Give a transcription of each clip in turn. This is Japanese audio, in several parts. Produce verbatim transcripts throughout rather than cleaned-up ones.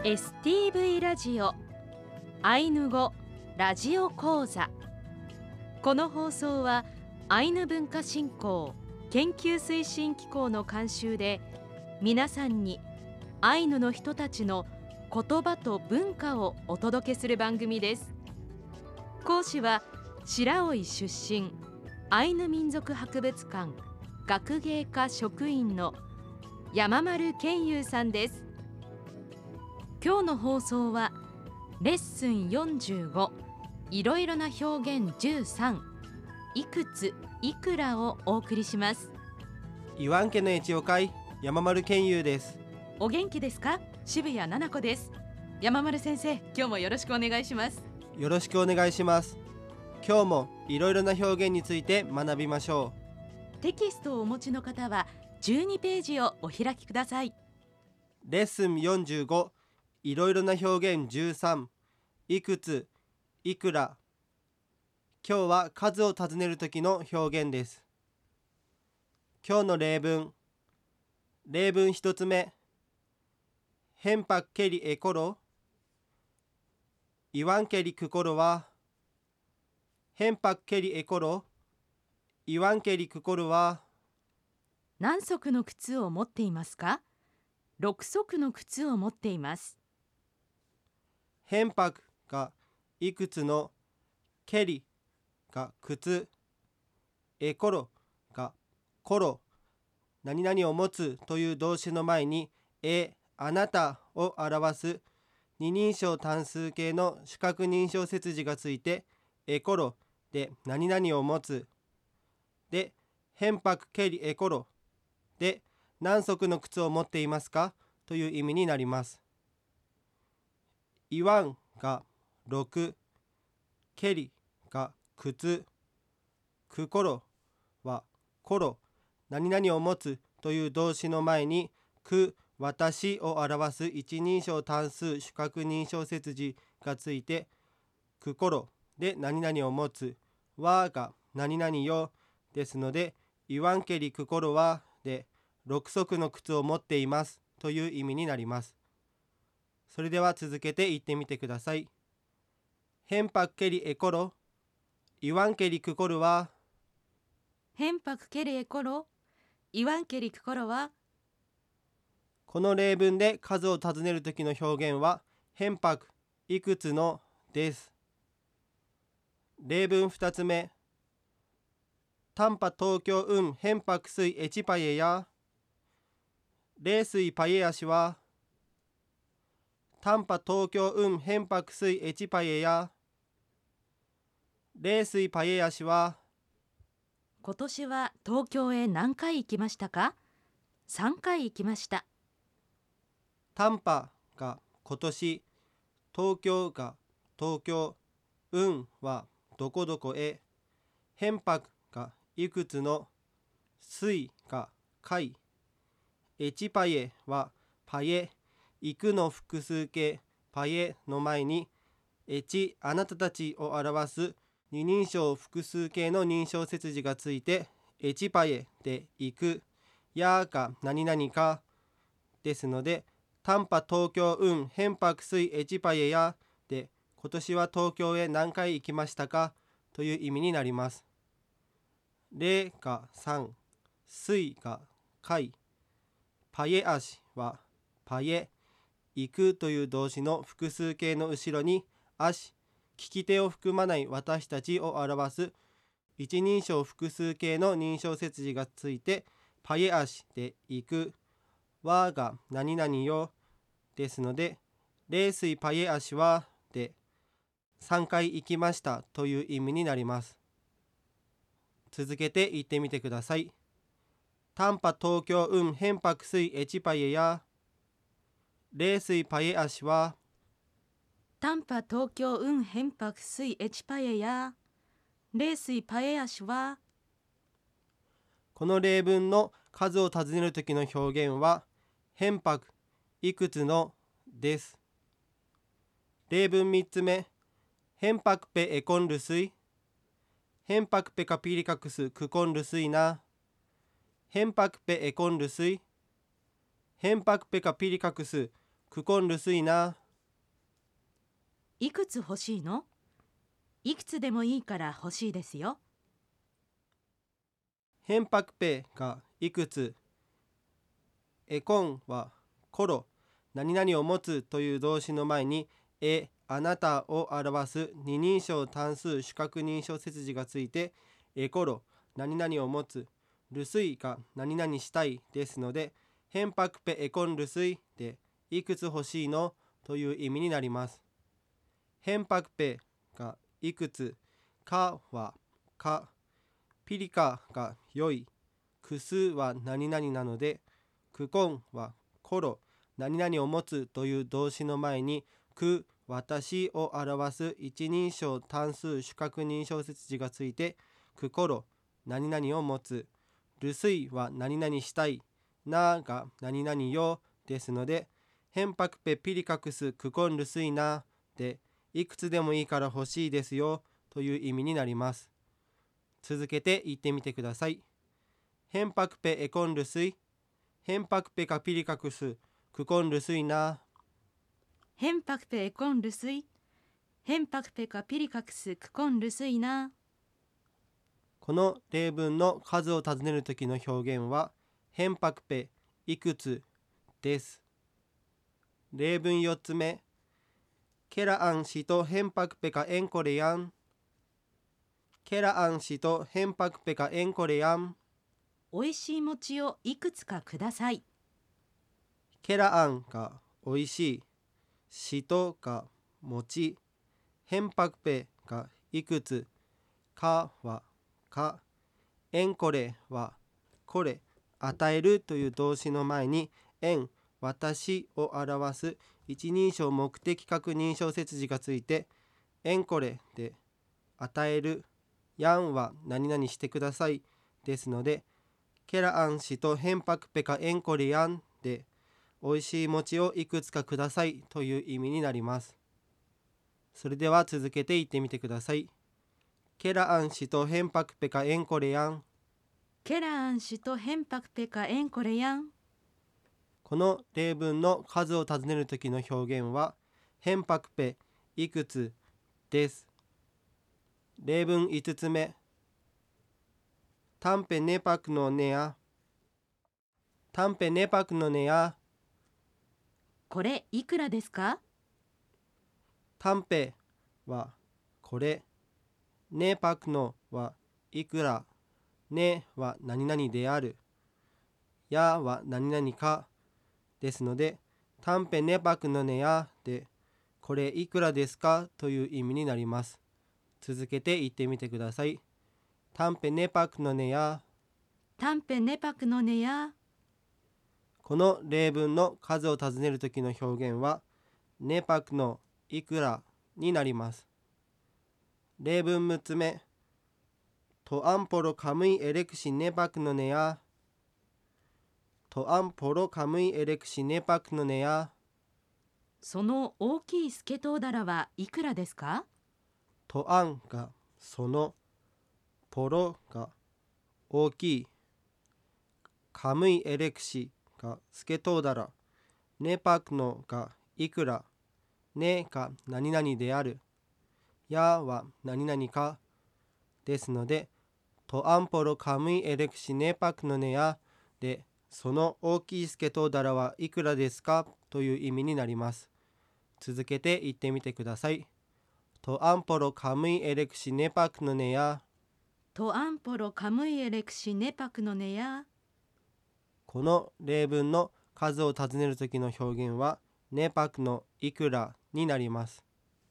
エスティーブイ ラジオアイヌ語ラジオ講座。この放送はアイヌ文化振興研究推進機構の監修で、皆さんにアイヌの人たちの言葉と文化をお届けする番組です。講師は白老出身アイヌ民族博物館学芸課職員の山丸健優さんです。今日の放送はレッスンよんじゅうご、いろいろな表現じゅうさん、いくついくらをお送りします。 イワン家の越後会山丸健優です。 お元気ですか？渋谷奈々子です。山丸先生、今日もよろしくお願いします。 よろしくお願いします。今日もいろいろな表現について学びましょう。テキストをお持ちの方はじゅうにページをお開きください。 レッスンよんじゅうご、いろいろな表現じゅうさん、いくついくら。今日は数を尋ねる時の表現です。今日の例文。例文一つ目。ヘンパケリエコロ。イワンケリクコロは。ヘンパケリエコロ。イワンケリクコロは。 何足の靴を持っていますか？ろく足の靴を持っています。 ヘンパクがいくつの、ケリが靴、エコロがコロ、何々を持つという動詞の前にえ、あなたを表す二人称単数形の視覚認証接字がついて、エコロで何々を持つで、ヘンパクケリエコロで何足の靴を持っていますかという意味になります。イワンがろく、ケリが靴、クコロはコロ、何々を持つという動詞の前にく、私を表す一人称単数視覚認証接字がついて、クコロで何々を持つ、はが何々よですので、イワンケリクコロはでろく足の靴を持っていますという意味になります。それでは続けて言ってみてください。ヘンパクケリエコロ、イワンケリクコロは。 ヘンパクケリエコロ、イワンケリクコロは。 この例文で数を尋ねるときの表現は、ヘンパク、いくつのです。例文ふたつめ。タンパ東京運ヘンパクスイエチパイエや。レースイパイエヤシは。タンパ東京運ヘンパクスイエチパイエや。レースイパイエヤシは。 今年は東京へ何回行きましたか？さんかい行きました。 タンパが今年、東京が東京、運はどこどこへ、ヘンパクがいくつの、スイが回、エチパイエはパイエ、行くの複数形パイエの前にエチ、あなたたちを表す二人称複数形の認証接字がついて、エチパイエで行く、やが何々かですので、タンパ東京運ヘンパクスイエチパイエやで、今年は東京へ何回行きましたかという意味になります。レがさん、スイが回、パイエアシはパイエ、行くという動詞の複数形の後ろにアシ、聞き手を含まない私たちを表す一人称複数形の認証接字がついて、パイエアシで行く、はが何々よですので、レースイパイエアシはでさんかい行きましたという意味になります。続けて言ってみてください。タンパ東京運ヘンパクスイエチパイエや。レースイパイエアシは。 タンパ東京運ヘンパクスイエチパイエや。レースイパイエアシは。 この例文の数を尋ねるときの表現は、ヘンパク、いくつのです。例文みっつめ。ヘンパクペエコンルスイ。ヘンパクペカピリカクスクコンルスイな。ヘンパクペエコンルスイ。ヘンパクペカピリカクスクコンルスイな。 いくつ欲しいの？いくつでもいいから欲しいですよ。 ヘンパクペがいくつ、エコンはコロ、何々を持つという動詞の前にえ、あなたを表す二人称単数主格認証接字がついて、エコロ、何々を持つ、ルスイが何々したいですので、ヘンパクペエコンルスイでいくつ欲しいのという意味になります。ヘンパクペがいくつ、かはか、ピリカが良い、クスは何々なので、クコンはコロ、何々を持つという動詞の前にク、私を表す一人称単数主格認証接字がついて、クコロ、何々を持つ、ルスイは何々したい、なが何々よですので、ヘンパクペピリカクスクコンルスイなで、いくつでもいいから欲しいですよという意味になります。続けて言ってみてください。ヘンパクペエコンルスイ、ヘンパクペカピリカクスクコンルスイな。 ヘンパクペエコンルスイ、ヘンパクペカピリカクスクコンルスイな。 この例文の数を尋ねるときの表現は、ヘンパクペいくつです。例文よっつめ、ケラアンシとヘンパクペカエンコレヤン。ケラアンシとヘンパクペカエンコレヤン。 おいしい餅をいくつかください。 ケラアンがおいしい、シトが餅、ヘンパクペがいくつ、カはか、エンコレはこれ、与えるという動詞の前にエン、私を表す一人称目的確認証接字がついて、エンコレで与える、ヤンは何々してくださいですので、ケラアンシとヘンパクペカエンコレヤンで、おいしい餅をいくつかくださいという意味になります。それでは続けて言ってみてください。ケラアンシとヘンパクペカエンコレヤン。 ケラアンシとヘンパクペカエンコレヤン。 この例文の数を尋ねるときの表現は、ヘンパクペいくつです。例文いつつめ、タンペネパクのネア。タンペネパクのネア。 これいくらですか？ タンペはこれ、ネパクのはいくら、ネは何々である、ヤは何々かですので、タンペネパクのネヤで、これいくらですかという意味になります。続けて言ってみてください。タンペネパクのネヤ。 タンペネパクのネヤ。 この例文の数を尋ねるときの表現は、ネパクのいくらになります。例文むっつめ、トアンポロカムイエレクシネパクのネヤ。トアンポロカムイエレクシネパクのネヤ。 その大きいスケトウダラはいくらですか？ トアンがその、ポロが大きい、カムイエレクシがスケトウダラ、ネパクのがいくら、ネが何々である、ヤは何々かですので、トアンポロカムイエレクシネパクのネヤで、その大きいスケトウダラはいくらですかという意味になります。続けて言ってみてください。トアンポロカムイエレクシネパクのネヤ。 トアンポロカムイエレクシネパクのネヤ。 この例文の数を尋ねるときの表現は、ネパクのいくらになります。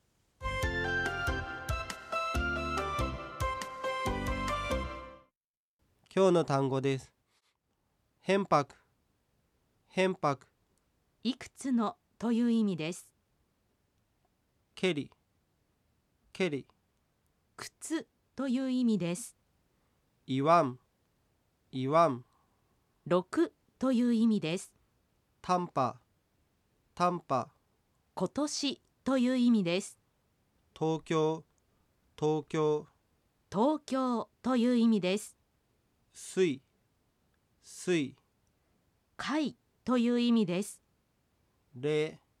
今日の単語です。ヘンパク、ヘンパク、 いくつのという意味です。 ケリ、ケリ、 靴という意味です。 イワン、イワン、 ろくという意味です。 タンパ、タンパ、 今年という意味です。 東京、東京、 東京という意味です。 水、水、 貝という意味です。 れ、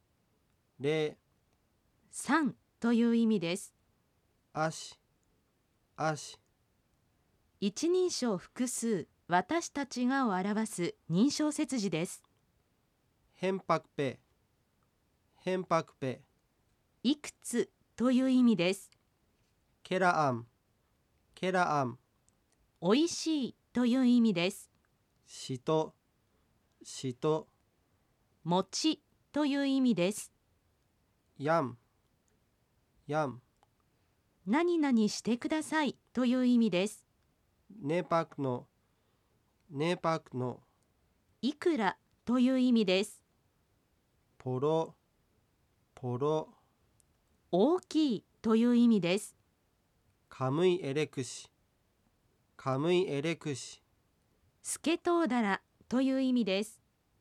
れ、 さんという意味です。 あし、あし、 一人称複数、私たちがを表す認証切字です。 へんぱくぺ、へんぱくぺ、 いくつという意味です。 けらあん、けらあん、 おいしいという意味です。 しと、しと、 もちという意味です。 やん、やん、 何々してくださいという意味です。 ねぱくの、ねぱくの、 いくらという意味です。 ぽろ、ぽろ、 大きいという意味です。 かむいえれくし、かむいえれくし、 スケトウダラという意味です。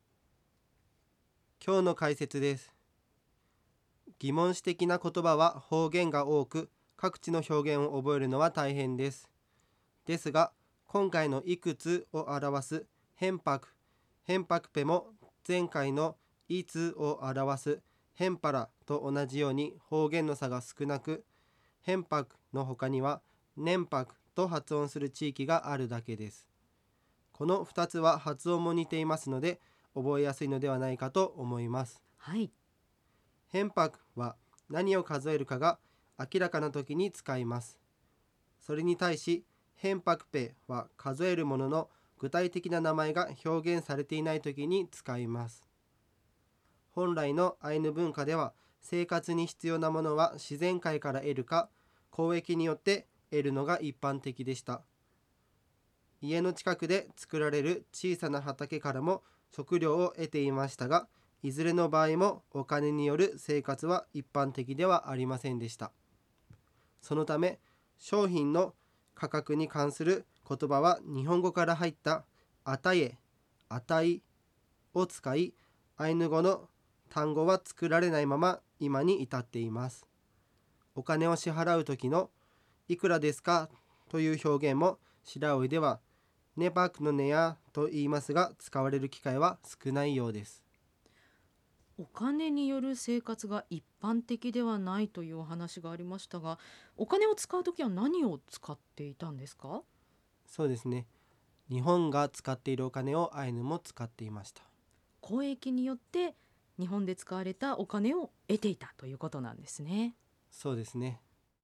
今日の解説です。疑問詞的な言葉は方言が多く、各地の表現を覚えるのは大変です。ですが、今回のいくつを表すへんぱく、へんぱくぺも前回のいつを表すへんぱらと同じように方言の差が少なく、へんぱくの他にはねんぱくと発音する地域があるだけです。このふたつは発音も似ていますので、覚えやすいのではないかと思います。 はい。 へんぱくは何を数えるかが明らかな時に使います。それに対し、へんぱくぺは数えるものの具体的な名前が表現されていない時に使います。本来のアイヌ文化では、生活に必要なものは自然界から得るか、交易によって得るのが一般的でした。家の近くで作られる小さな畑からも食料を得ていましたが、いずれの場合もお金による生活は一般的ではありませんでした。そのため、商品の価格に関する言葉は日本語から入ったあたえ、あたいを使い、アイヌ語の単語は作られないまま今に至っています。お金を支払う時のいくらですかという表現も白老ではねぱくのねやと言いますが、使われる機会は少ないようです。 お金による生活が一般的ではないというお話がありましたが、お金を使うときは何を使っていたんですか？ そうですね。日本が使っているお金をアイヌも使っていました。 交易によって日本で使われたお金を得ていたということなんですね。 そうですね。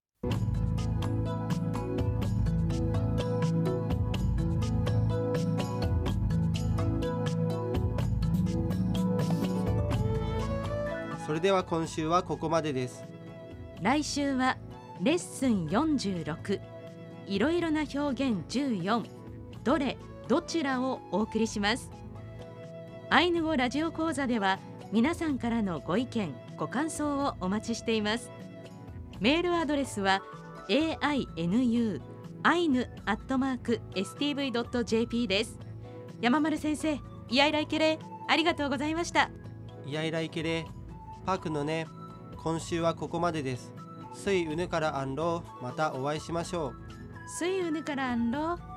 それでは今週はここまでです。 来週はレッスンよんじゅうろく、いろいろな表現じゅうよん、どれどちらをお送りします。アイヌ語ラジオ講座では皆さんからのご意見ご感想をお待ちしています。メールアドレスは エーアイエヌユー アイヌ アットマーク エスティーブイ ドット ジェーピー です。山丸先生、イヤイライケレありがとうございました。 イヤイライケレパクのね、今週はここまでです。スイウヌからアンロー、またお会いしましょう。 スイウヌからアンロー。